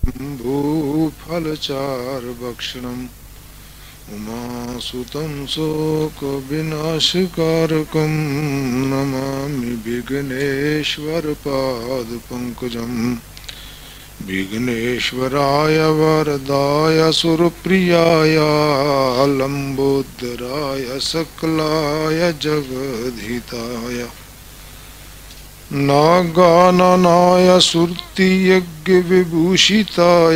भूफलचारभक्षणम् उमासुतं शोकविनाशकारकं नमामि विघ्नेश्वरपादपङ्कजम् विघ्नेश्वराय वरदाय सुरप्रियाय लंबोदराय सकलाय जगद्हिताय नागाननाय सुरतियज्ञविभूषिताय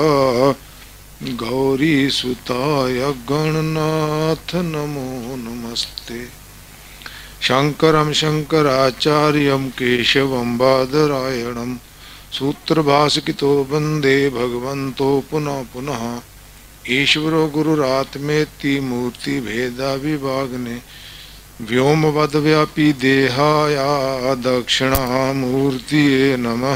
गौरीसुताय गणनाथ नमो नमस्ते। शंकरं शंकराचार्यं केशवं बादरायणं सूत्रभास्कितो वंदे भगवन्तो पुनः पुनः। ईश्वरो गुरुरात्मेति मूर्ति भेदा विभागने व्योमवद्व्यापी देहाय दक्षिणामूर्तिये नमः।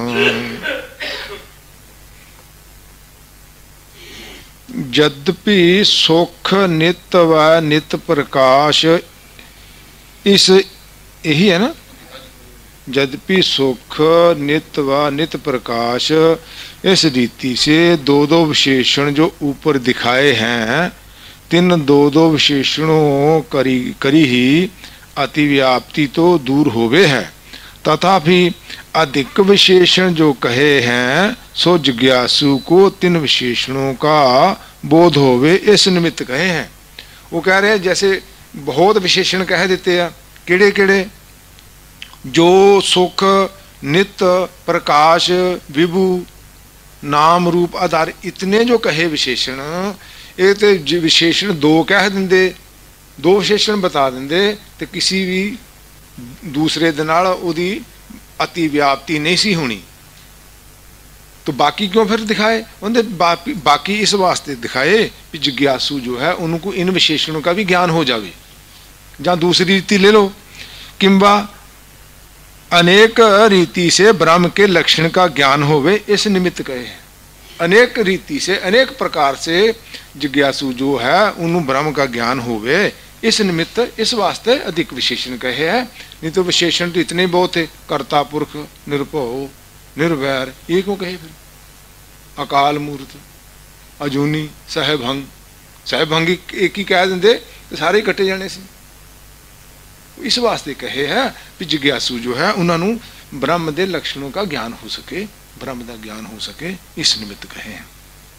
यद्यपि सुख नित्य व नित्य प्रकाश, इस यही है ना, यद्यपि सुख नित्य व नित्य प्रकाश, इस रीति से दो दो विशेषण जो ऊपर दिखाए हैं, तीन दो दो विशेषणों करी ही अतिव्याप्ति तो दूर होवे है, तथापि अधिक विशेषण जो कहे हैं सो जिज्ञासु को तीन विशेषणों का बोध होवे इस निमित्त कहे हैं। वो कह रहे हैं जैसे बहुत विशेषण कह देते हैं, केड़े केड़े, जो सुख नित्य प्रकाश विभु नाम रूप आधार, इतने जो कहे विशेषण, एक तो विशेषण दो कह देंगे, दो विशेषण बता देंगे तो किसी भी दूसरे दे नाल उदी अति व्याप्ति नहीं सी होनी, तो बाकी क्यों फिर दिखाए? उन्हें बाकी इस वास्ते दिखाए कि जिज्ञासु जो है उनको इन विशेषणों का भी ज्ञान हो जावे। जहां दूसरी रीति ले लो, किंबा अनेक रीति से ब्रह्म के लक्षण का ज्ञान होवे इस निमित्त कहे हैं। अनेक रीति से अनेक प्रकार से जिज्ञासु जो है उन ब्रह्म का ज्ञान होवे इस निमित्त, इस वास्ते अधिक विशेषण कहे हैं। नहीं तो विशेषण तो इतने बहुत है, कर्ता पुरख निरभव निर्वैर, ये क्यों कहे फिर? अकाल मूर्त अजूनी सहभंग, सहभंग एक ही कह देंगे तो सारे इकट्ठे जाने से, इस वास्ते कहे हैं कि जिज्ञासु जो है उन्होंने ब्रह्म के लक्षणों का ज्ञान हो सके, ब्रह्म का ज्ञान हो सके, इस निमित्त कहे हैं।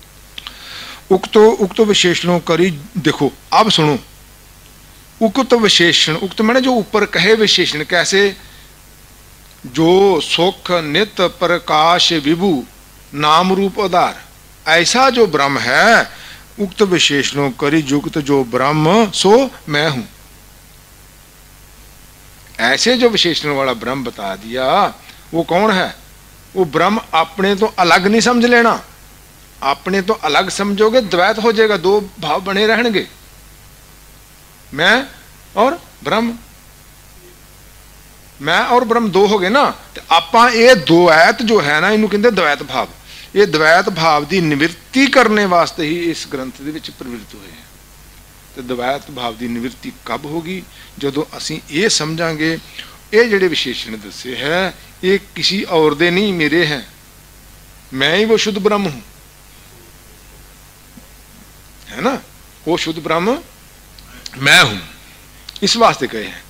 उक्त विशेषणों करी, देखो अब सुनो, उक्त विशेषण, उक्त मैंने जो ऊपर कहे विशेषण, कैसे? जो सुख नित्य प्रकाश विभु नाम रूप आधार, ऐसा जो ब्रह्म है, उक्त विशेषणों करी युक्त जो ब्रह्म सो मैं हूं, ऐसे जो विशेषण वाला ब्रह्म बता दिया, वो कौन है? वो ब्रह्म अपने तो अलग नहीं समझ लेना, अपने तो अलग समझोगे द्वैत हो जाएगा, दो भाव बने रहेंगे, मैं और ब्रह्म, मैं और ब्रह्म दो हो गए ना। तो आपां ये द्वैत जो है ना, इनू कहते द्वैत भाव, ये द्वैत भाव की निवृत्ति करने वास्ते ही इस ग्रंथ दे विच प्रवृत्त हुए हैं। तो द्वैत भाव की निवृत्ति कब होगी? जदों असीं ये समझांगे ये जिहड़े विशेषण दसे है ये किसी और दे नहीं, मेरे हैं, मैं ही वो शुद्ध ब्रह्म हूं, है ना, वो शुद्ध ब्रह्म मैं हूं, इस वास्ते कहे हैं।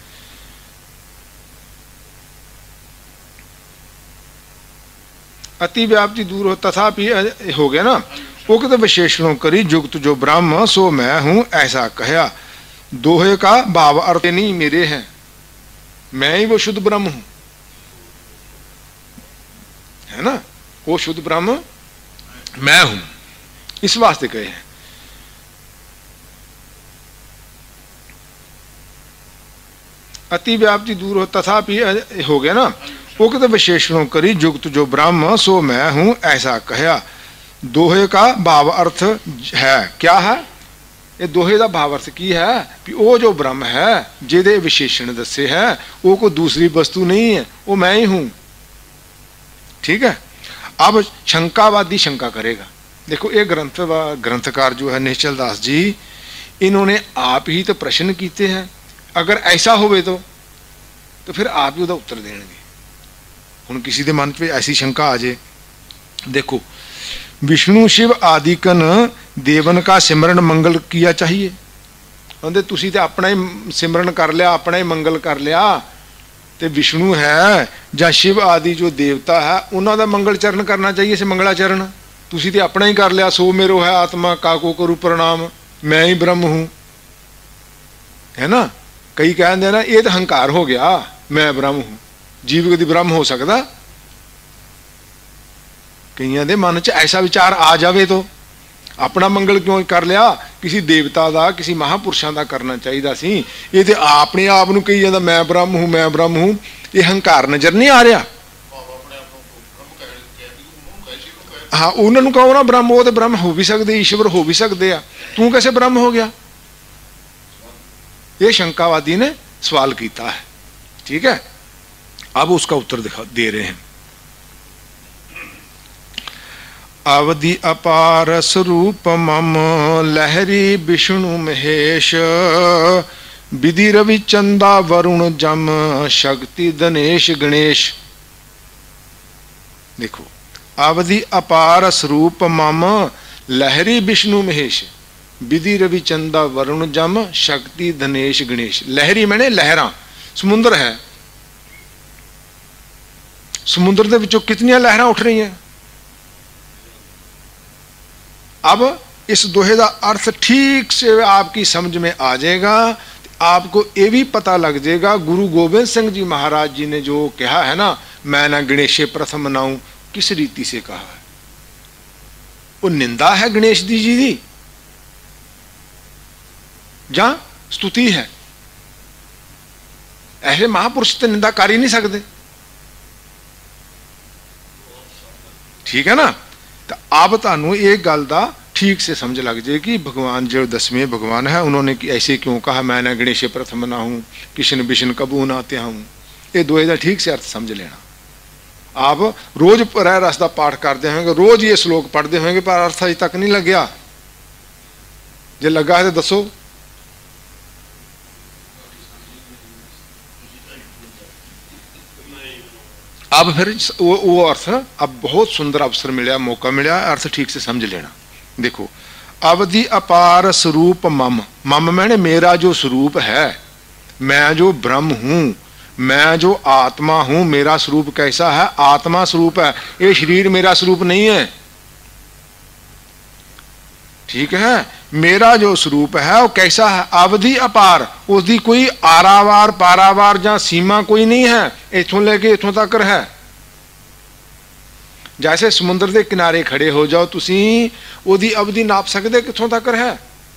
अति व्याप्ति दूर हो, तथापि हो गया ना, उक्त विशेषणों करी युक्त जो ब्रह्म सो मैं हूं ऐसा कहा। दोहे का भाव अर्थ नहीं मेरे हैं, मैं ही वो शुद्ध ब्रह्म हूं, है ना, वो शुद्ध ब्रह्म मैं हूं, इस वास्ते कहे हैं। अति व्याप्ति दूर हो, तथापि हो गया ना, उक्त विशेषणों करी युक्त जो ब्रह्म सो मैं हूं ऐसा कहा। दोहे का भाव अर्थ है, क्या है ये दोहे का भाव अर्थ की है कि वो जो ब्रह्म है जिहदे विशेषण दसे है वो कोई दूसरी वस्तु नहीं है, वो मैं ही हूं। ठीक है, अब शंकावादी शंका करेगा। देखो ये ग्रंथकार जो है निश्चल दास जी, इन्होंने आप ही तो प्रश्न किए हैं, अगर ऐसा होवे तो फिर आप ही उसका उत्तर देंगे। हुण किसी के मन में ऐसी शंका आ जाए, देखो विष्णु शिव आदिकन देवन का सिमरन मंगल किया चाहिए। कहते तुसी तो अपना ही सिमरन कर लिया, अपना ही मंगल कर लिया, तो विष्णु है या शिव आदि जो देवता है उन्हों का मंगल चरण करना चाहिए से मंगलाचरण। तुसी तो अपना ही कर लिया, सो मेरो है आत्मा काको करूँ प्रणाम, मैं ही ब्रह्म हूँ, है ना। कई कहते ना ये तो हंकार हो गया, मैं ब्रह्म हूँ। जीव कभी ब्रह्म हो सकता? कईयां दे मन च ऐसा विचार आ जाए तो अपना मंगल क्यों कर लिया, किसी देवता का किसी महापुरुषों का करना चाहिए सी। ये तो अपने आप को कही जाता मैं ब्रह्म हूँ, मैं ब्रह्म हूँ। ये हंकार नजर नहीं आ रहा? हाँ, उन्होंने कहो ना ब्रह्म, वो तो ब्रह्म हो भी सकते, ईश्वर हो भी सकते हैं, तू कैसे ब्रह्म हो गया? ये शंकावादी ने सवाल किया है। ठीक है, अब उसका उत्तर दे रहे हैं। अवधि अपार स्वरूप मम लहरी विष्णु महेश, विधि रवि चंदा वरुण जम शक्ति धनेश गणेश। देखो, अवधि अपार स्वरूप मम लहरी विष्णु महेश, विधि रवि चंदा वरुण जम शक्ति धनेश गणेश। लहरी मैंने लहरा, समुद्र है, समुद्र के विचों कितनियां लहरां उठ रही हैं। अब इस दोहे का अर्थ ठीक से आपकी समझ में आ जाएगा, आपको ये भी पता लग जाएगा गुरु गोबिंद सिंह जी महाराज जी ने जो कहा है ना, मैं ना गणेशे प्रथम मनाऊं, किस रीति से कहा है? वो निंदा है गणेश जी की या स्तुति है? ऐसे महापुरुष तो निंदा कर ही नहीं सकते। ठीक है ना। तो अब तुहानू एक गल का ठीक से समझ लग जाए कि भगवान जो 10वें भगवान है उन्होंने ऐसे क्यों कहा, मैं ना गणेश प्रथम ना हूं, किशन विष्ण कबू ना त्या हूं। ये दोहे का ठीक से अर्थ समझ लेना। आप रोज रह रस का पाठ करते होंगे, रोज ये श्लोक पढ़ते होंगे, पर अर्थ अज तक नहीं लग्या। जे लगा है तो दसो। अब फिर वो अर्थ, अब बहुत सुंदर अवसर मिला, मौका मिला, अर्थ ठीक से समझ लेना। देखो, अवधि अपार स्वरूप मम, मम मैंने मेरा जो स्वरूप है, मैं जो ब्रह्म हूं, मैं जो आत्मा हूं, मेरा स्वरूप कैसा है? आत्मा स्वरूप है, ये शरीर मेरा स्वरूप नहीं है। ठीक है, मेरा जो स्वरूप है वो कैसा है? अवधि अपार, उसकी कोई आरावार पारावार या सीमा कोई नहीं है, इथों लेके इथों तक है। जैसे समुद्र के किनारे खड़े हो जाओ, तुसी ओदी अवधि नाप सकते किथों तक है?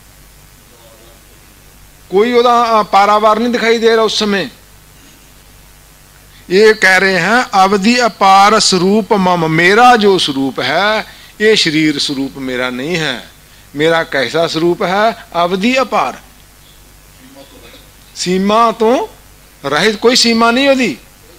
कोई ओदा पारावार नहीं दिखाई दे रहा उस समय। ये कह रहे हैं अवधि अपार स्वरूप मम, मेरा जो स्वरूप है ये शरीर स्वरूप मेरा नहीं है। मेरा कैसा स्वरूप है? अवधि अपार, सीमा तो रहित, कोई सीमा नहीं होती,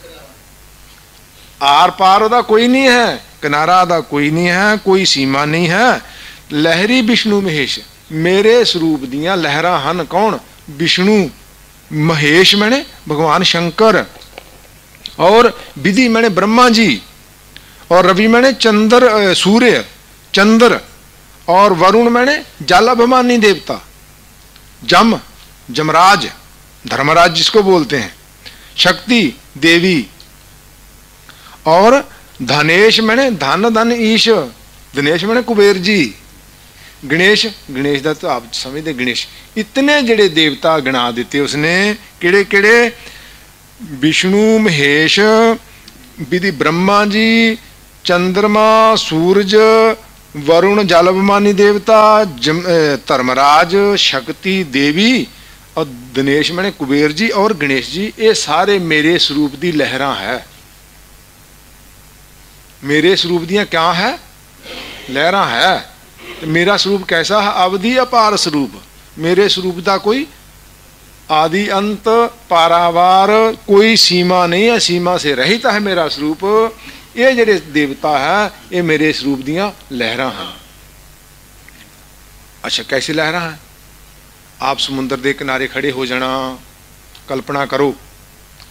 आर पार ओदा कोई नहीं है, किनारा दा कोई नहीं है, कोई सीमा नहीं है। लहरी विष्णु महेश, मेरे स्वरूप दियां लहरां हन कौन? विष्णु, महेश मैंने भगवान शंकर, और विधि मैंने ब्रह्मा जी, और रवि मैंने चंद्र सूर्य चंद्र, और वरुण मैंने जल अभिमानी देवता, जम जमराज धर्मराज जिसको बोलते हैं, शक्ति देवी, और धनेश मैंने धन धन ईश, दिनेश मैंने कुबेर जी, गणेश गणेश का तो आप समझते गणेश। इतने जड़े देवता गिना दिते उसने, केड़े केड़े? विष्णु महेश, विधि ब्रह्मा जी, चंद्रमा सूरज, वरुण जलभिमानी देवता, धर्मराज शक्ति देवी, और दिनेश मैंने कुबेर जी और गणेश जी, ये सारे मेरे स्वरूप की लहरां है। मेरे स्वरूप दियां क्या है? लहरां है। तो मेरा स्वरूप कैसा है? अवधि अपार स्वरूप। मेरे स्वरूप का कोई आदि अंत पारावार कोई सीमा नहीं है, सीमा से रहित है मेरा स्वरूप। ये जेडे देवता है ये मेरे स्वरूप दियां लहरां हैं। अच्छा, कैसी लहरां हैं? आप समुद्र के किनारे खड़े हो जाना, कल्पना करो,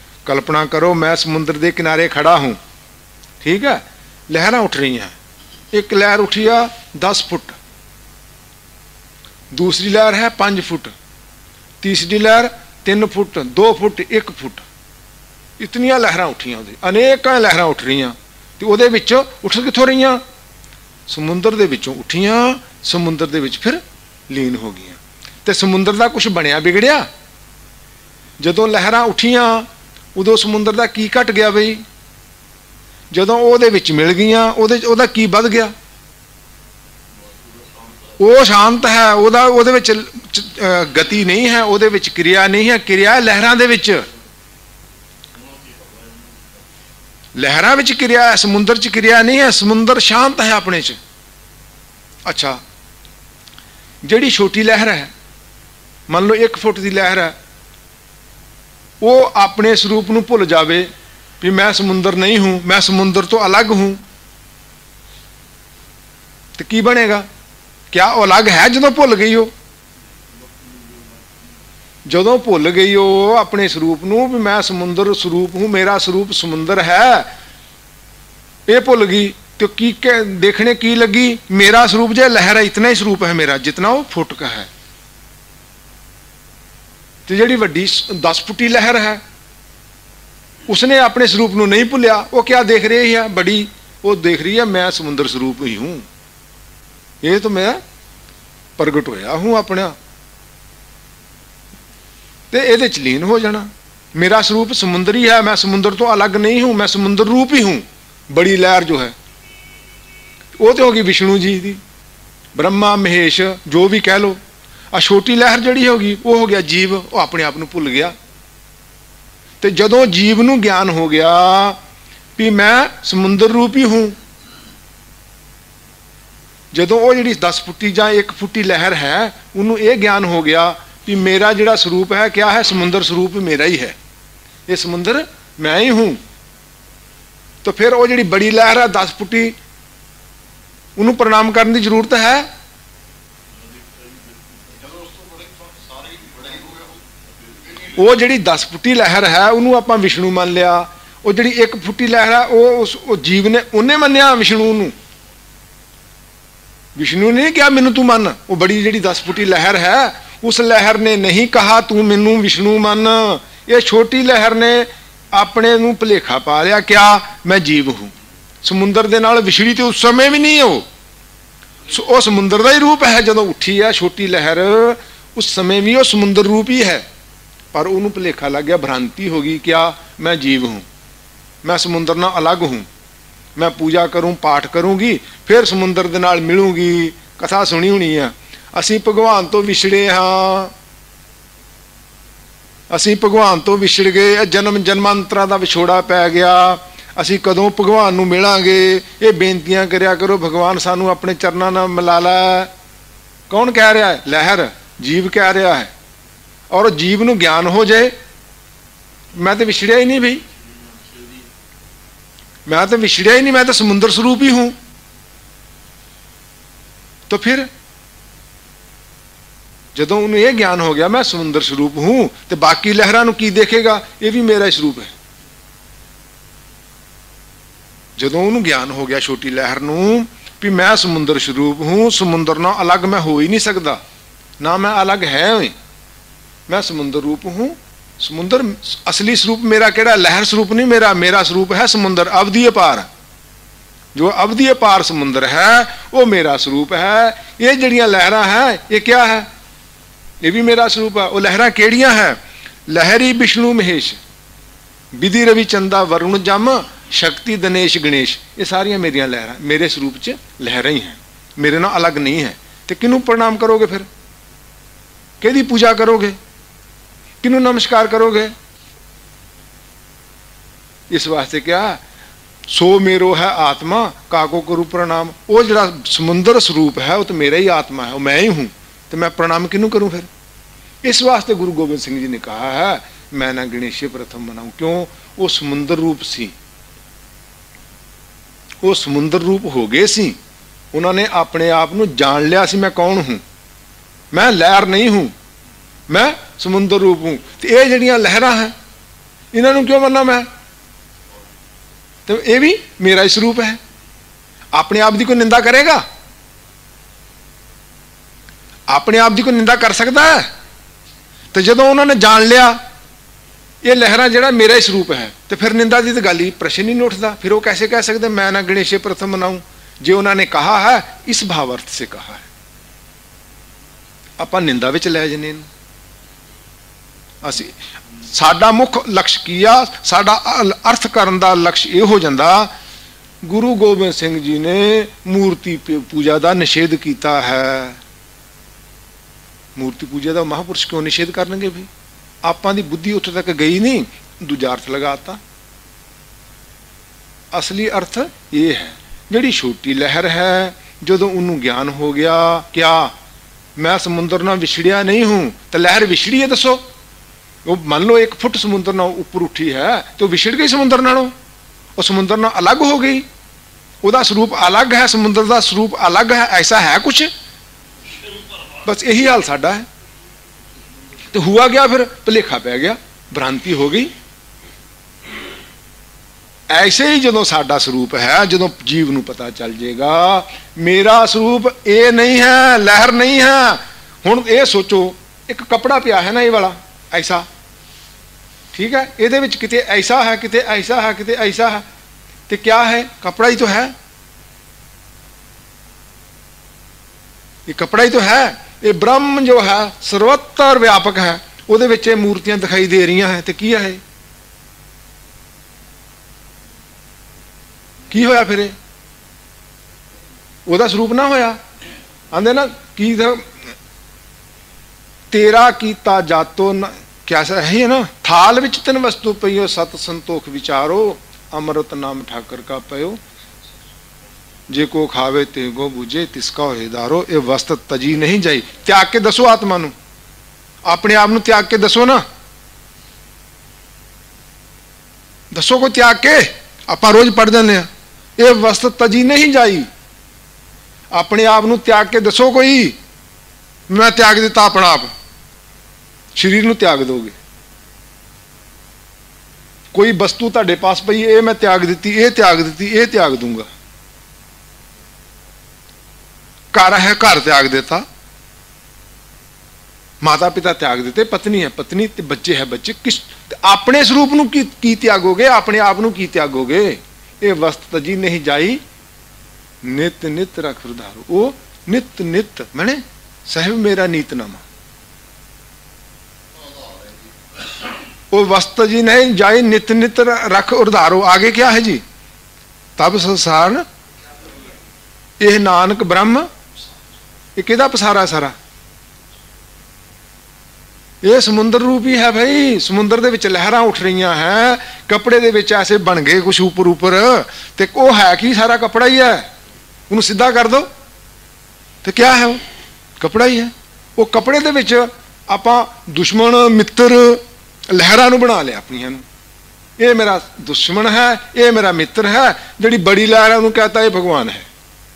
कल्पना करो मैं समुद्र के किनारे खड़ा हूं, ठीक है, लहरां उठ रही हैं, एक लहर उठी आ 10 फुट, दूसरी लहर है 5 फुट, तीसरी लहर 3 फुट, 2 फुट, 1 फुट, इतनियां लहरां उठियां, अनेक लहरां उठ रही, तो ਉਹਦੇ ਵਿੱਚੋਂ ਉੱਠ ਕਿੱਥੋਂ ਰਹੀਆਂ? ਸਮੁੰਦਰ ਦੇ ਵਿੱਚੋਂ ਉੱਠੀਆਂ, ਸਮੁੰਦਰ ਦੇ ਵਿੱਚ ਫਿਰ ਲੀਨ ਹੋ ਗਈਆਂ। ਤੇ ਸਮੁੰਦਰ ਦਾ ਕੁਝ ਬਣਿਆ ਵਿਗੜਿਆ? ਜਦੋਂ ਲਹਿਰਾਂ ਉੱਠੀਆਂ ਉਦੋਂ ਸਮੁੰਦਰ ਦਾ ਕੀ ਘਟ ਗਿਆ ਬਈ? ਜਦੋਂ ਉਹਦੇ ਵਿੱਚ ਮਿਲ ਗਈਆਂ ਉਹਦਾ ਕੀ ਵੱਧ ਗਿਆ? ਉਹ ਸ਼ਾਂਤ ਹੈ, ਉਹਦੇ ਵਿੱਚ ਗਤੀ ਨਹੀਂ ਹੈ, ਉਹਦੇ ਵਿੱਚ ਕਿਰਿਆ ਨਹੀਂ ਹੈ। ਕਿਰਿਆ ਲਹਿਰਾਂ ਦੇ ਵਿੱਚ, ਲਹਿਰਾਂ ਵਿੱਚ ਕਿਰਿਆ ਹੈ, ਸਮੁੰਦਰ 'ਚ ਕਿਰਿਆ ਨਹੀਂ ਹੈ। ਸਮੁੰਦਰ ਸ਼ਾਂਤ ਹੈ ਆਪਣੇ 'ਚ। ਅੱਛਾ, ਜਿਹੜੀ ਛੋਟੀ ਲਹਿਰ ਹੈ, ਮੰਨ ਲਓ 1 ਫੁੱਟ ਦੀ ਲਹਿਰ ਹੈ, ਉਹ ਆਪਣੇ ਸਰੂਪ ਨੂੰ ਭੁੱਲ ਜਾਵੇ ਵੀ मैं समुंदर नहीं हूं, मैं समुंदर तो अलग हूं, तो की बनेगा? क्या वो अलग है? जो भुल गई हो, जो भुल गई हो अपने स्वरूप नूं भी मैं समुंदर स्वरूप हूं, मेरा स्वरूप समुंदर है, ये भुल गई तो की देखने की लगी? मेरा स्वरूप जो लहर है इतना ही स्वरूप है मेरा जितना वो फुट का है। तो जी वड्डी 10 फुटी लहर है उसने अपने स्वरूप को नहीं भुलिया, वो क्या देख रही है? बड़ी वो देख रही है मैं समुद्र स्वरूप ही हूं, ये तो मैं प्रगट होया हूं अपना, तो ये लीन हो जाना। मेरा स्वरूप समुद्र ही है, मैं समुद्र तो अलग नहीं हूं, मैं समुद्र रूप ही हूं। बड़ी लहर जो है वो तो होगी विष्णु जी की, ब्रह्मा महेश जो भी कह लो। आ छोटी लहर जड़ी होगी वो हो गया जीव, वो अपने आप को भुल गया। तो जदों जीव नूं ज्ञान हो गया भी मैं समुद्र रूप ही हूं, जदों वो जी 10 फुटी या 1 फुटी लहर है उन्होंने ये ज्ञान हो गया कि मेरा जिहड़ा स्वरूप है क्या है? समुद्र स्वरूप मेरा ही है, ये समुद्र मैं ही हूं। तो फिर वो जी बड़ी लहर है 10 फुटी, उन्होंने प्रणाम करने की जरूरत है? वो जी 10 फुटी लहर है उन्होंने आप विष्णु मान लिया, वो जी 1 फुटी लहर है वो जीव ने उन्हें मनिया विष्णु नूं। विष्णु ने नहीं कहा मैनू तू मन, वो बड़ी जी 10 फुटी लहर है उस लहर ने नहीं कहा तू मैनू विष्णु मन। ये छोटी लहर ने अपने नूं भुलेखा पा लिया, क्या मैं जीव हूं। समुद्र के नाल विछड़ी तो उस समय भी नहीं वो समुद्र का ही रूप है। जदों उठी है छोटी लहर उस समय भी वो समुद्र रूप ही है, पर उन्होंने भुलेखा लग गया, भ्रांति हो गई, क्या मैं जीव हूं, मैं समुद्र नाल अलग हूं, मैं पूजा करूं पाठ करूंगी फिर समुद्र के नाल मिलूंगी। कथा सुनी होनी है, असीं भगवान तो विछड़े हाँ, असीं भगवान तो विछड़ गए, जन्म जन्मांतरां दा विछोड़ा पै गया, असीं कदों भगवान नूं मिलांगे। ये बेनतियां करया करो भगवान सानू अपने चरनां नाल मिला लै। कौन कह रहा है? लहर, जीव कह रहा है। और जीव नूं ज्ञान हो जाए मैं तो विछड़िया ही नहीं भाई, मैं तो विछड़िया ही नहीं, मैं तो समुद्र स्वरूप ही हूं। तो फिर जदों उन्हें यह ज्ञान हो गया मैं समुद्र स्वरूप हूं, तो बाकी लहरां नूं की देखेगा? ये भी मेरा स्वरूप है। जदों उन्हें ज्ञान हो गया छोटी लहर नूं भी मैं समुद्र स्वरूप हूं, समुद्र नाल अलग मैं हो ही नहीं सकता, ना मैं अलग है, मैं समुद्र रूप हूं। समुद्र असली स्वरूप मेरा केड़ा? लहर स्वरूप नहीं मेरा, मेरा स्वरूप है समुद्र अवधि अपार। जो अवधि अपार समुद्र है वो मेरा स्वरूप है। ये जड़ियां लहरां हैं ये क्या है? ये भी मेरा स्वरूप है। वो लहरां केड़ियां हैं? लहरी विष्णु महेश, विधि रवि चंदा वरुण जम, शक्ति दिनेश गणेश, ये सारियां मेरियां लहरां मेरे स्वरूप च लहरां ही हैं, मेरे नाल अलग नहीं है। तो किनू प्रणाम करोगे फिर? किहदी पूजा करोगे? किनू नमस्कार करोगे? इस वास्ते क्या सो मेरो है आत्मा काको करू प्रणाम। वो जड़ा समुद्र स्वरूप है वो तो मेरा ही आत्मा है, वो मैं ही हूं, तो मैं प्रणाम किनू करूं फिर? इस वास्ते गुरु गोबिंद सिंह जी ने कहा है मैं ना गणेश प्रथम बनाऊं। क्यों? वो समुद्र रूप सी, वो समुद्र रूप हो गए सी, उन्होंने अपने आप को जान लिया सी मैं कौन हूं, मैं लहर नहीं हूं, मैं समुद्र रूप हूं। तो ये जड़ियां लहरां हैं इन्होंने क्यों बनना मैं? तो ये भी मेरा ही स्वरूप है। अपने आप की कोई निंदा करेगा? अपने आप की कोई निंदा कर सकता है? तो जो उन्होंने जान लिया ये लहरा जड़ा मेरा ही स्वरूप है, तो फिर निंदा की तो गल ही प्रश्न ही नहीं उठता। फिर वो कैसे कह सकते मैं ना गणेश प्रथम मनाऊं? जो उन्होंने कहा है इस भावार्थ से कहा है, आप निंदा विच लै जने। असी साडा मुख लक्ष्य की आ, साडा अर्थ करन दा लक्ष्य ये हो जाता गुरु गोबिंद सिंह जी ने मूर्ति पूजा का निषेध किया है। मूर्ति पूजा का महापुरुष क्यों निषेध करनगे? भी आपां दी बुद्धि उत्थे तक गई नहीं, दूजा अर्थ लगाता। असली अर्थ ये है, जिहड़ी छोटी लहर है जदों उन्होंने ज्ञान हो गया क्या मैं समुद्र नाल विछड़िया नहीं हूं, तो लहर विछड़ी है। दसो वो मान लो 1 फुट समुद्र नाल ऊपर उठी है तो विछड़ गई समुद्र नालों, वो समुद्र नाल अलग हो गई, उसका स्वरूप अलग है, समुद्र का स्वरूप अलग है। ऐसा है कुछ? बस यही हाल साडा है। तो हुआ क्या फिर? भुलेखा पै गया, भ्रांति हो गई। ऐसे ही जो साडा स्वरूप है, जो जीव नूं पता चल जाएगा मेरा स्वरूप ये नहीं है, लहर नहीं है। हुण ये सोचो एक कपड़ा पिया है ना, ये वाला ऐसा, ठीक है, ये विच किते ऐसा है, किते ऐसा है, किते ऐसा है, तो क्या है? कपड़ा ही तो है, ये कपड़ा ही तो है। ये ब्रह्म जो है सर्वत्र व्यापक है, उहदे विच मूर्तियां दिखाई दे रही हैं, तो की है? की होया फिर? ਉਹਦਾ ਸਰੂਪ ਨਾ ਹੋਇਆ। ਆਂਦੇ ਨਾ ਕੀ तेरा कीता जातो न, क्या है ना, थाल विच तिन वस्तु पइयो सत संतोख विचारो अमृत नाम ठाकर का पयो जे को खावे ते गो बुझे तिसका हेदारो। ये वस्त तजी नहीं जाई। त्याग के दसो आत्मा नू, अपने आप नू त्याग के दसो ना, दसो को त्याग के। आप रोज पढ़ दें ये वस्त तजी नहीं जाई। अपने आप नू त्याग के दसो कोई, मैं त्याग दिता अपना आप, शरीर नू त्याग दोगे। कोई वस्तु तुहाडे पास पई ये मैं त्याग दी, ये त्याग दी, ये त्याग दूंगा। घर है घर त्याग देता, माता पिता त्याग देते, पत्नी है पत्नी, बच्चे है बच्चे। किस अपने स्वरूप नू की त्यागोगे? अपने आप नू की त्यागोगे? ये वस्त तजी नहीं जाई नित नित रख उधारो। वो नित नित मैंने साहिब मेरा नीतनामा, वो वस्त जी नहीं जाई नित नित रख उधारो। आगे क्या है जी? तब संसार यह नानक ब्रह्म, ये किहदा पसारा सारा? ये समुद्र रूप ही है भाई। समुद्र दे विच लहरां उठ रही हैं, कपड़े दे विच ऐसे बन गए कुछ ऊपर ऊपर, ते वो है कि सारा कपड़ा ही है। उन्हें सीधा कर दो तो क्या है? वो कपड़ा ही है। वो कपड़े दे विच आपां दुश्मन मित्र लहरां नूं बना लिया अपनियां नूं। ये मेरा दुश्मन है, ये मेरा मित्र है। जिहड़ी बड़ी लहर है उन्होंने कहता ये भगवान है।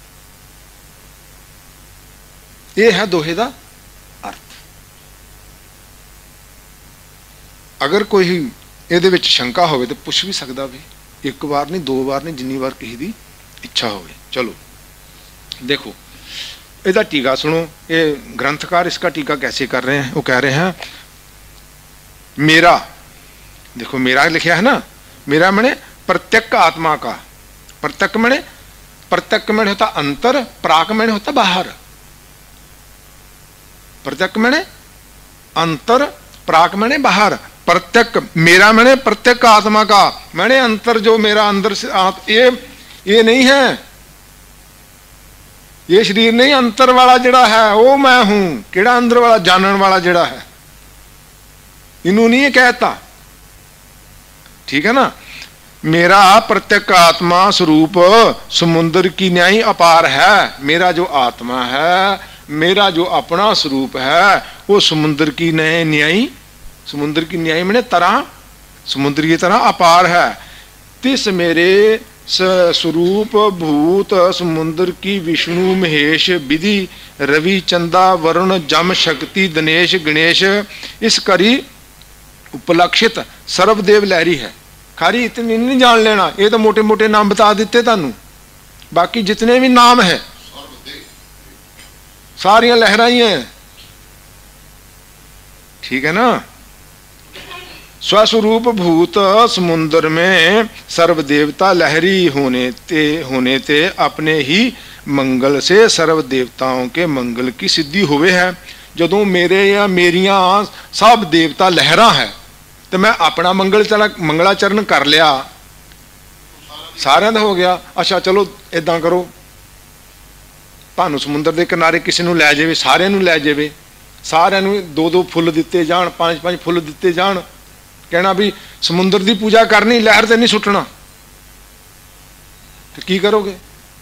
ये है दोहे दा अर्थ। अगर कोई इहदे विच शंका होवे तो पुछ भी सकदा भी, एक बार नहीं, 2 बार नहीं, जिन्नी बार किसी की इच्छा होवे। चलो देखो इसका टीका सुनो। ये ग्रंथकार इसका टीका कैसे कर रहे हैं? वो कह रहे हैं मेरा, देखो मेरा लिखा है ना, मेरा मैंने प्रत्यक्ष आत्मा का। प्रत्यक्ष मैंने, प्रत्यक्ष मैंने होता अंतर, प्राक मैंने होता बाहर। प्रत्यक्ष मैंने अंतर, प्राक मैंने बाहर। प्रत्यक्ष मेरा मैंने प्रत्यक्ष आत्मा का, मैंने अंतर जो मेरा अंदर से ये नहीं है, ये शरीर नहीं। अंतर वाला जड़ा है वो मैं हूं। केड़ा अंदर वाला? जानन वाला जड़ा है, इनू नहीं ये कहता, ठीक है ना। मेरा प्रत्यक्ष आत्मा स्वरूप समुद्र की न्याय अपार है। मेरा जो आत्मा है, मेरा जो अपना स्वरूप है, वो समुद्र की न्याय, समुद्र की न्याय मैंने तरह, समुद्र की तरह अपार है। तिस मेरे स्वरूप भूत समुद्र की विष्णु महेश विधि रवि चंदा वरुण जम शक्ति दिनेश गणेश इस करी उपलक्षित सर्वदेव लहरी है। खारी इतनी नहीं जान लेना, ये तो मोटे मोटे नाम बता दिते तुहानू। बाकी जितने भी नाम है सारियां लहरां ही हैं, ठीक है ना। स्वस्वरूप भूत समुद्र में सर्व देवता लहरी होने ते अपने ही मंगल से सर्व देवताओं के मंगल की सिद्धि हुए है। जदों मेरे या मेरिया सब देवता लहरां है तो मैं अपना मंगलाचरण कर लिया, सारिਆਂ ਦਾ हो गया। अच्छा चलो इदां करो, ਤੁਹਾਨੂੰ समुद्र के किनारे किसी ਨੂੰ ਲੈ ਜਾਵੇ, ਸਾਰਿਆਂ ਨੂੰ ਲੈ ਜਾਵੇ, ਸਾਰਿਆਂ ਨੂੰ 2-2 फुल दिते जान, 5-5 फुल दिते जान, कहना भी समुद्र की पूजा करनी, लहर ते नहीं सुटना, तो की करोगे?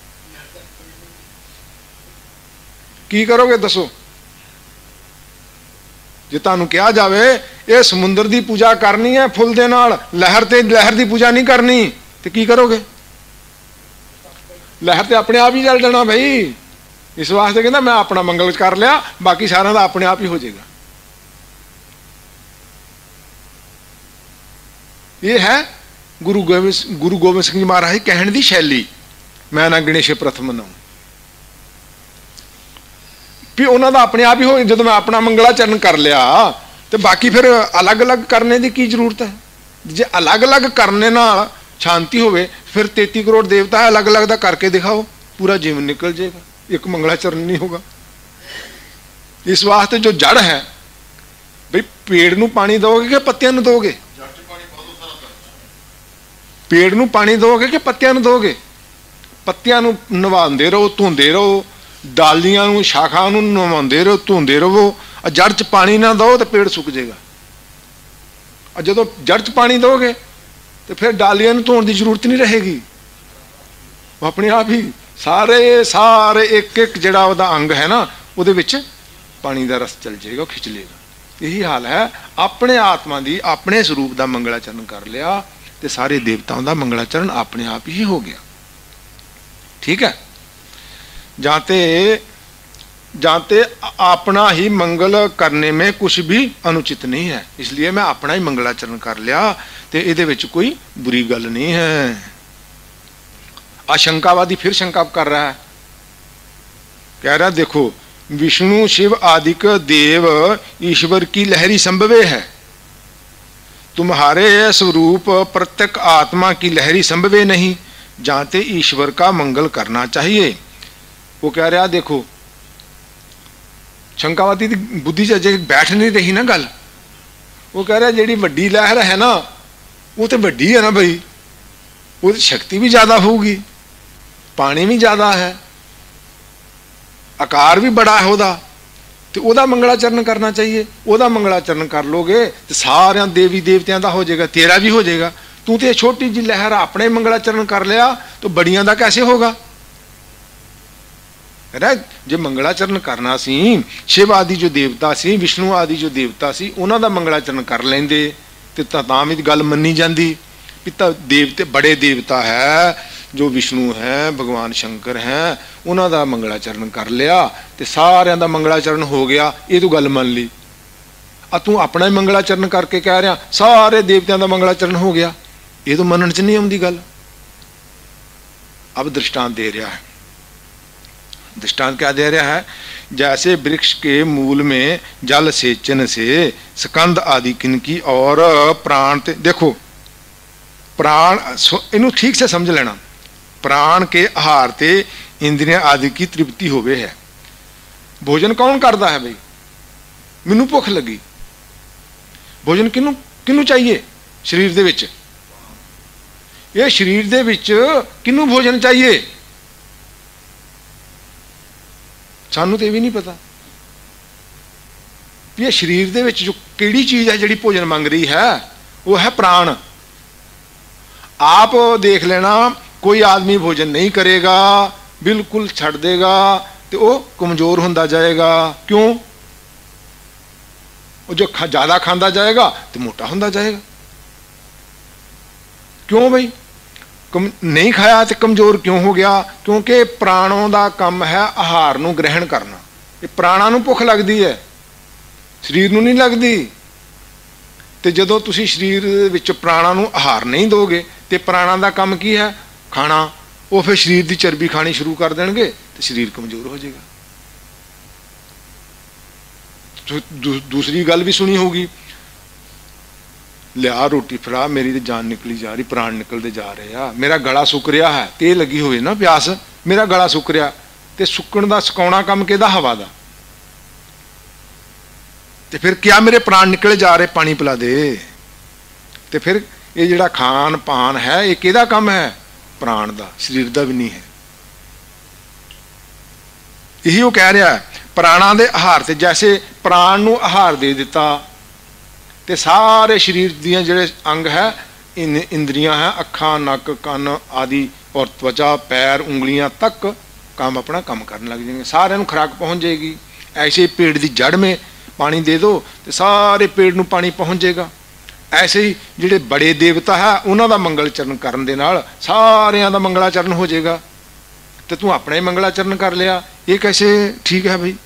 की करोगे दसो? जे तुहानू कहा जाए ये समुद्र की पूजा करनी है फुल दे नाल, लहर की पूजा नहीं करनी, तो की करोगे? लहर तो अपने आप ही चल जाना भाई। इस वास्ते कहना मैं अपना मंगल कर लिया, बाकी सारा का अपने आप ही हो जाएगा। ये है गुरु गोबिंद सिंह जी महाराज कहने की शैली। मैं ना गणेश प्रथम ना भी उन्होंने अपने आप ही हो, जो मैं अपना मंगलाचरण कर लिया तो बाकी फिर अलग अलग करने की जरूरत है? जे अलग अलग करने ना शांति होवे, फिर 33 करोड़ देवता है, अलग अलग का करके दिखाओ, पूरा जीवन निकल जाएगा, एक मंगलाचरण नहीं होगा। इस वास्ते जो जड़ है भाई, पेड़ नू पानी दोगे कि पत्तियां नू दोगे? पेड़ नू पानी दोगे कि पत्तियां नू दोगे? पत्तियां नू नवांदे रहो, धोंदे रहो, डालियां नू शाखा नू नवांदे रहो, धोंदे रहो। जड़ च पानी ना दो तो पेड़ सुक जाएगा। और जो जड़ च पानी दोगे तो फिर डालियां नू धोने की जरूरत नहीं रहेगी, वो अपने आप ही सारे एक एक जिहड़ा उहदा अंग है ना, उहदे विच पानी का रस चल जाएगा, खिंच लेगा। यही हाल है, अपने आत्मा की अपने स्वरूप का मंगलाचरण कर लिया तो सारे देवताओं का मंगलाचरण अपने आप ही हो गया। ठीक है, जाते अपना ही मंगल करने में कुछ भी अनुचित नहीं है, इसलिए मैं अपना ही मंगलाचरण कर लिया तो ये कोई बुरी गल नहीं है। आशंकावादी फिर शंका कर रहा है, कह रहा देखो विष्णु शिव आदिक देव ईश्वर की लहरी संभवे है, तुम्हारे स्वरूप प्रत्येक आत्मा की लहरी संभवे नहीं, जाते ईश्वर का मंगल करना चाहिए। वो कह रहा देखो शंकावादी की बुद्धि च अजे बैठ नहीं रही ना गल। वो कह रहा जी वड्डी लहर है ना, वो तो वड्डी है ना भाई, वो तो शक्ति भी ज्यादा होगी, पानी भी ज्यादा है, आकार भी बड़ा है ओदा, तो ओदा मंगलाचरण करना चाहिए। ओदा मंगलाचरण कर लोगे तो सारे देवी देवतियां का हो जाएगा, तेरा भी हो जाएगा। तू तो छोटी जी लहर अपने मंगलाचरण कर लिया तो बड़ियां का कैसे होगा? है जो मंगलाचरण करना सी, शिव आदि जो देवता सी, विष्णु आदि जो देवता सी, उन्हों का मंगलाचरण कर लेंदे तो तां भी गल मन्नी जाती भी देवते बड़े देवता है जो विष्णु है, भगवान शंकर हैं, उन्हों का मंगलाचरण कर लिया तो सारियां दा मंगलाचरण हो गया, ये तो गल मान ली। तू अपना ही मंगलाचरण करके कह रहा सारे देवतियों का मंगलाचरण हो गया, ये तो मनन च नहीं आती गल। अब दृष्टांत दे रहा है, दृष्टांत क्या दे रहा है? जैसे वृक्ष के मूल में जल सेचन से स्कंद आदि किनकी और प्राण देखो प्राण इनू ठीक से समझ लेना, प्राण के आहार ते इंद्रियां आदि की तृप्ति होवे है। भोजन कौन करता है भाई? मैनू भुख लगी, भोजन किनू किनू चाहिए? शरीर दे विच, ये शरीर दे विच किनू भोजन चाहिए? सानू तो ये भी नहीं पता। ये शरीर दे विच जो केड़ी चीज है जिहड़ी भोजन मंग रही है, वो है प्राण। आप देख लेना कोई आदमी भोजन नहीं करेगा, बिल्कुल छड़ देगा तो वो कमजोर होता जाएगा। क्यों? वो जो ज्यादा खांदा जाएगा तो मोटा होता जाएगा। क्यों भाई? नहीं खाया तो कमजोर क्यों हो गया? क्योंकि प्राणों का काम है आहार नूं ग्रहण करना। ये प्राणा नूं भुख लगती है, शरीर नूं नहीं लगती। तो जदों तुसीं शरीर विच प्राणा नूं आहार नहीं दोगे तो प्राणा का काम की है? खाना। वो फिर शरीर की चर्बी खानी शुरू कर देंगे तो शरीर कमजोर हो जाएगा। दूसरी गल भी सुनी होगी, लिया रोटी फड़ा, मेरी तो जान निकली जा रही, प्राण निकलते जा रहे आ, मेरा गला सुक रहा है, ते लगी हुई ना प्यास, मेरा गला सुक रहा, तो सुकण का सुकाउणा काम किहदा? हवा का। तो फिर क्या मेरे प्राण निकले जा रहे, पानी पिला दे। तो फिर ये जिहड़ा खान पान है ये किहदा काम है? प्राण का, शरीर का भी नहीं है। यही वो कह रहा है, प्राणा दे आहार से, जैसे प्राण नूं आहार दे दिता ते सारे शरीर दियां जिहड़े अंग है, इंद्रियां हैं, अखां, नक, कन आदि और त्वचा, पैर, उंगलियां तक काम अपना काम करने लग जाएंगे, सारे खुराक पहुंच जाएगी। ऐसे ही पेड़ की जड़ में पानी दे दो तो सारे पेड़ नूं पानी पहुंच जाएगा। ऐसे ही जिहड़े बड़े देवता है उन्हां दा मंगलाचरण करन दे नाल सारियां दा मंगलाचरण हो जाएगा। तो तू अपना ही मंगलाचरण कर लिया, ये कैसे ठीक है भाई?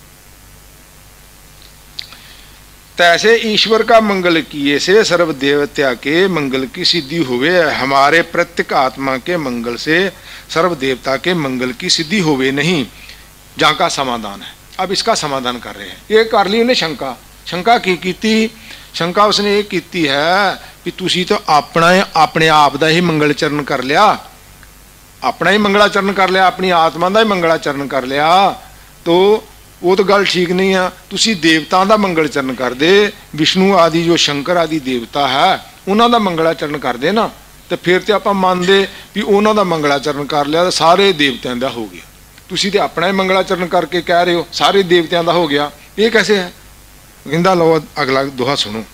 तैसे ईश्वर का मंगल किए से सर्व देवता के मंगल की सिद्धि हुए, हमारे प्रत्येक आत्मा के मंगल से सर्व देवता के मंगल की सिद्धि हुए नहीं। जहाँ का समाधान है, अब इसका समाधान कर रहे हैं। ये कर ली उन्हें शंका, शंका की शंका उसने ये की है कि तुसी तो अपने आप का ही मंगलाचरण कर लिया, अपना ही मंगलाचरण कर लिया, अपनी आत्मा का ही मंगलाचरण कर लिया, तो वो तो गल ठीक नहीं है। तुसी देवताओं का मंगलाचरण कर दे, विष्णु आदि जो शंकर आदि देवता है उन्हों का मंगलाचरण कर दे ना, तो फिर तो आप मानते भी उन्हों का मंगलाचरण कर लिया तो सारे देवताओं का हो गया। तुसी तो अपना ही मंगलाचरण करके कह रहे हो सारे देवताओं का हो गया, ये कैसे है? कहता लो अगला दोहा सुनो।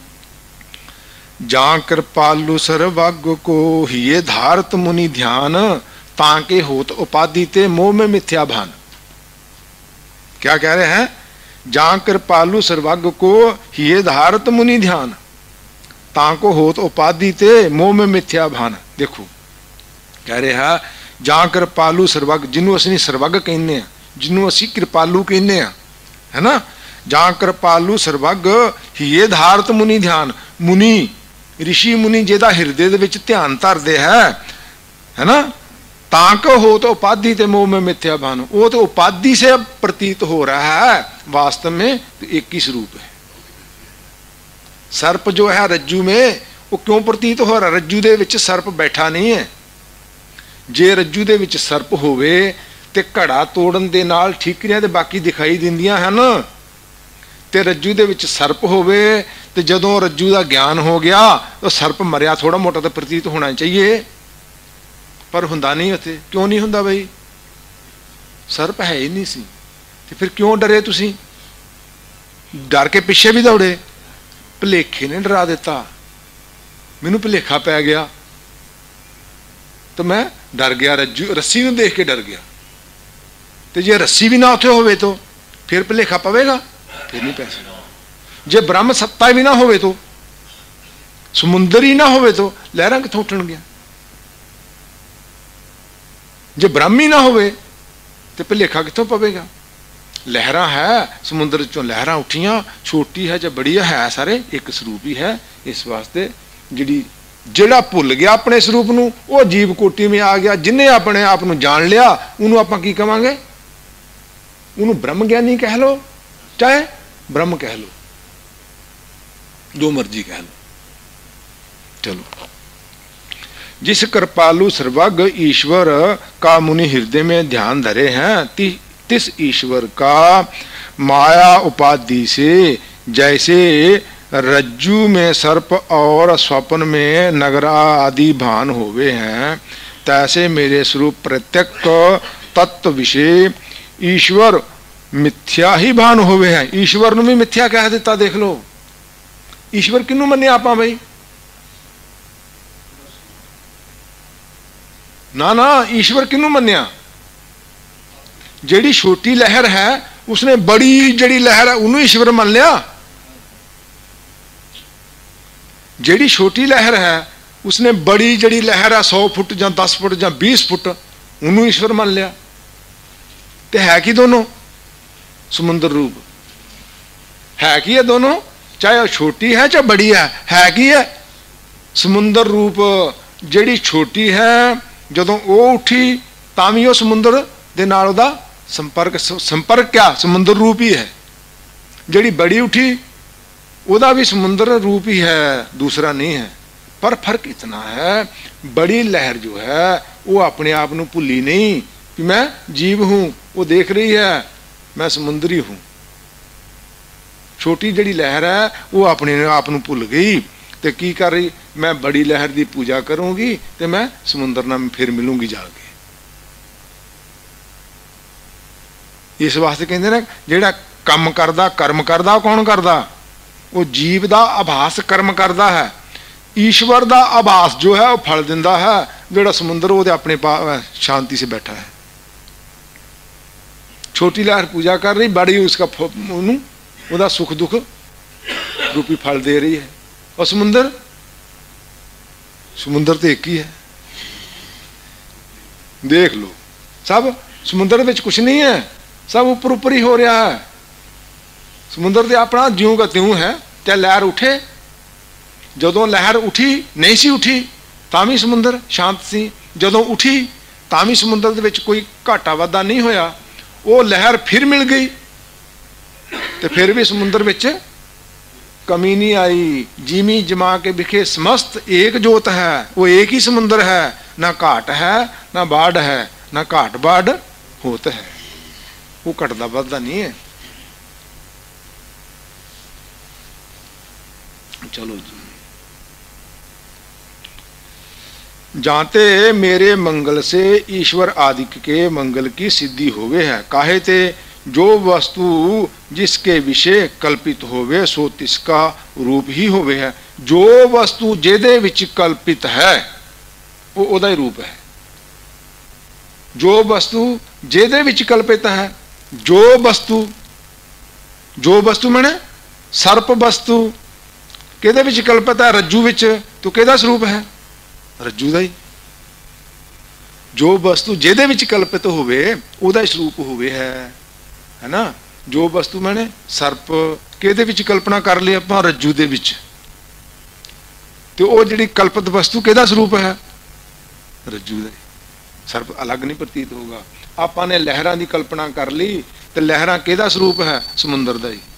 जां कृपालु सर्वज्ञ को हिये धारत मुनि ध्यान, ताके होत उपाधि ते मोह में मिथ्या भान। क्या कह रहे हैं? जां कृपालु सर्वज्ञ को हिये धारत मुनि ध्यान, ताको होत उपाधि ते मोह में मिथ्या भान। देखो कह रहे हैं जां कृपालु सर्वज्ञ, जिन्हों असं सर्वज्ञ कहने हैं, जिन्हों असी कृपालु कहने हैं, है ना। जां कृपालु सर्वज्ञ हिये धारत मुनि ध्यान, मुनि ऋषि मुनि जिहदा हिरदे दे विच ध्यान धरदे है ना, ताक हो तो उपाधि ते मोह में मिथ्या भान। वो तो उपाधि से प्रतीत हो रहा है, वास्तव में तो एक ही स्वरूप है। सर्प जो है रज्जू में, वो क्यों प्रतीत हो रहा? रज्जू दे विच सर्प बैठा नहीं है। जे रज्जू दे विच सर्प होवे ते घड़ा तोड़न दे नाल ठीकरियां ते बाकी दिखाई दिंदियां हैं ना, ते रज्जू दे विच सर्प होवे ते जदों रज्जू का ज्ञान हो गया तो सर्प मरिया थोड़ा मोटा तो प्रतीत होना चाहिए, पर हुंदा नहीं उत्थे। क्यों नहीं हुंदा भाई? सर्प है ही नहीं सी, ते फिर क्यों डरे तुसी? डर के पिछे भी दौड़े, भुलेखे ने डरा दिता, मैनू भुलेखा पै गया तो मैं डर गया, रज्जू रस्सी नूं देख के डर गया। तो जे रस्सी भी ना उत्थे होवे तो फिर भुलेखा पवेगा? फिर नहीं पै सकदा। जे ब्रह्म सत्ता भी ना होवे तो, समुंदर ही ना होवे तो लहरां कित्थों उठणगियां? जे ब्रह्म ही ना होवे तो भुलेखा कित्थों पवेगा? लहरां है, समुद्र चों लहरां उठियां, छोटी है या बड़ी है, सारे एक स्वरूप ही है। इस वास्ते जिहड़ा भुल गया अपने स्वरूप नूं, वो जीव कोटि में आ गया। जिन्हें अपने आप नूं जान लिया उन्होंने आपां की कहांगे? उन्होंने ब्रह्म ज्ञानी कह लो, चाहे ब्रह्म कह लो, जो मर्जी कह लो। चलो, जिस कृपालु सर्वज्ञ ईश्वर का मुनि हृदय में ध्यान धरे हैं, तिस ईश्वर का माया उपाधि से जैसे रज्जू में सर्प और स्वप्न में नगरा आदि भान होवे हैं, तैसे मेरे स्वरूप प्रत्यक तत्व विषय ईश्वर मिथ्या ही भान होवे हैं। ईश्वर नूं भी मिथ्या कह दिता। देख लो, ईश्वर किनू मन्ने आपां भाई? ना ना, ईश्वर किनू मन्निया? जेड़ी छोटी लहर है उसने बड़ी जड़ी लहर है उन्होंने ईश्वर मान लिया। जेड़ी छोटी लहर है उसने बड़ी जड़ी लहर है 100 फुट या 10 फुट या 20 फुट, उन्होंने ईश्वर मान लिया। ते है कि दोनों समुद्र रूप है कि है दोनों, चाहे छोटी है चाहे बड़ी है कि है समुद्र रूप। जेड़ी छोटी है जदों वो उठी तां भी वो समुंदर दे नाल उहदा संपर्क क्या समुंदर रूप ही है। जिहड़ी बड़ी उठी उहदा भी समुंदर रूप ही है, दूसरा नहीं है। पर फर्क इतना है, बड़ी लहर जो है वो अपने आप को भुली नहीं कि मैं जीव हूं, वो देख रही है मैं समुंदरी हूं। छोटी जिहड़ी लहर है वो अपने आप को भुल गई तो की कर रही, मैं बड़ी लहर की पूजा करूंगी तो मैं समुंदर नाल फिर मिलूंगी जाके। इस वास्ते कहते ना जिहड़ा काम करदा कर्म करदा कौन करदा, वो जीव का आभास कर्म करता है। ईश्वर का आभास जो है वो फल दिंदा है। जिहड़ा समुंदर वो अपने शांति से बैठा है। छोटी लहर पूजा कर रही, बड़ी उसका उसका सुख दुख रूपी फल दे रही है। और समुंदर तो एक ही है। देख लो सब समुंदर में कुछ नहीं है, सब ऊपर ऊपर ही हो रहा है। समुंदर तो अपना ज्यों का त्यों है। चाहे लहर उठे, जदों लहर उठी नहीं सी उठी तां भी समुंदर शांत सी, जदों उठी तां भी समुंदर दे विच कोई घाटा वाधा नहीं होया। वो लहर फिर मिल गई तो फिर भी समुंदर विच कमी नहीं आई। जिमी जमा के बिखे समस्त एक जोत है, वो एक ही समुंदर है, ना घाट है ना बाढ़ है, ना घाट बाढ़ होत है। वो घटदा बढ़दा नहीं है। चलो जी, जानते मेरे मंगल से ईश्वर आदिक के मंगल की सिद्धि होवे है। काहे ते जो वस्तु जिसके विषय कल्पित होवे सो तिसका रूप ही होवे है। जो वस्तु जेदे विच कल्पित है वो ओदा ही रूप है। जो वस्तु जेदे विच कल्पित है, जो वस्तु माने सर्प वस्तु किहदे विच कल्पित है, रज्जू विच, तो किहदा स्वरूप है, रज्जू दा ही। जो वस्तु जेदे विच कल्पित होवे ओदा ही स्वरूप होवे है ना। जो वस्तु माने सर्प किहदे विच कल्पना कर ली आपां, रज्जू दे विच, तो वो जिहड़ी कल्पित वस्तु किहदा स्वरूप है, रज्जू दा। सर्प अलग नहीं प्रतीत होगा। आपां ने लहरां की कल्पना कर ली तो लहरां किहदा स्वरूप है, समुंदर दा ही।